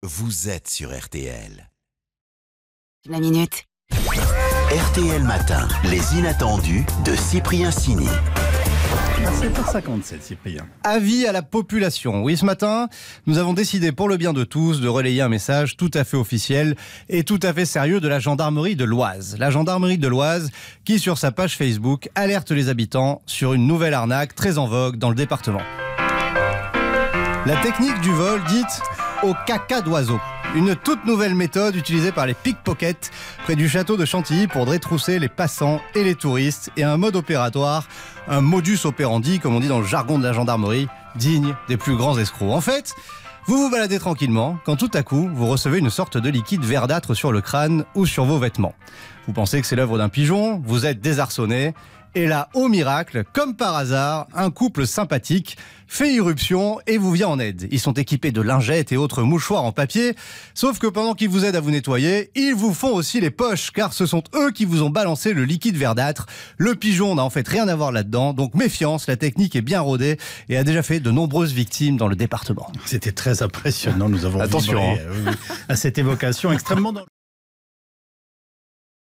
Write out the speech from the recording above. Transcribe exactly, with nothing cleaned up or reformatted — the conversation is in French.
vous êtes sur R T L. La minute. R T L Matin, les inattendus de Cyprien Sini. sept heures cinquante-sept, Cyprien. Avis à la population. Oui, ce matin, nous avons décidé pour le bien de tous de relayer un message tout à fait officiel et tout à fait sérieux de la gendarmerie de l'Oise. La gendarmerie de l'Oise qui, sur sa page Facebook, alerte les habitants sur une nouvelle arnaque très en vogue dans le département. La technique du vol dite au caca d'oiseau. Une toute nouvelle méthode utilisée par les pickpockets près du château de Chantilly pour détrousser les passants et les touristes, et un mode opératoire, un modus operandi, comme on dit dans le jargon de la gendarmerie, digne des plus grands escrocs. En fait, vous vous baladez tranquillement quand tout à coup vous recevez une sorte de liquide verdâtre sur le crâne ou sur vos vêtements. Vous pensez que c'est l'œuvre d'un pigeon, vous êtes désarçonné. Et là, au miracle, comme par hasard, un couple sympathique fait irruption et vous vient en aide. Ils sont équipés de lingettes et autres mouchoirs en papier, sauf que pendant qu'ils vous aident à vous nettoyer, ils vous font aussi les poches, car ce sont eux qui vous ont balancé le liquide verdâtre. Le pigeon n'a en fait rien à voir là-dedans, donc méfiance, la technique est bien rodée et a déjà fait de nombreuses victimes dans le département. C'était très impressionnant, nous avons Attention, vibré, euh, à cette évocation extrêmement...